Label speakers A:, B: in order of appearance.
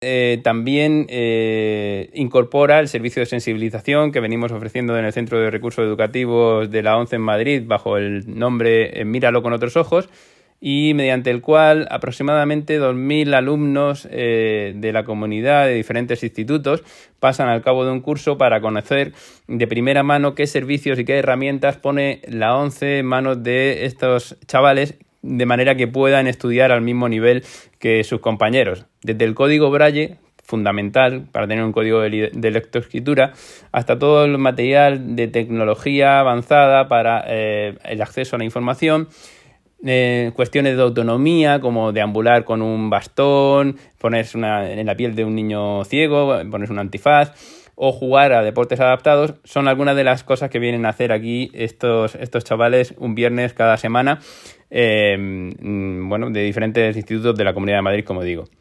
A: También incorpora el servicio de sensibilización que venimos ofreciendo en el Centro de Recursos Educativos de la ONCE en Madrid bajo el nombre Míralo con otros ojos, y mediante el cual aproximadamente 2.000 alumnos de la comunidad de diferentes institutos pasan al cabo de un curso para conocer de primera mano qué servicios y qué herramientas pone la ONCE en manos de estos chavales, de manera que puedan estudiar al mismo nivel que sus compañeros. Desde el código Braille, fundamental para tener un código de lectoescritura, hasta todo el material de tecnología avanzada para el acceso a la información, cuestiones de autonomía, como deambular con un bastón, ponerse en la piel de un niño ciego, ponerse un antifaz, o jugar a deportes adaptados, son algunas de las cosas que vienen a hacer aquí estos chavales un viernes cada semana, de diferentes institutos de la Comunidad de Madrid, como digo.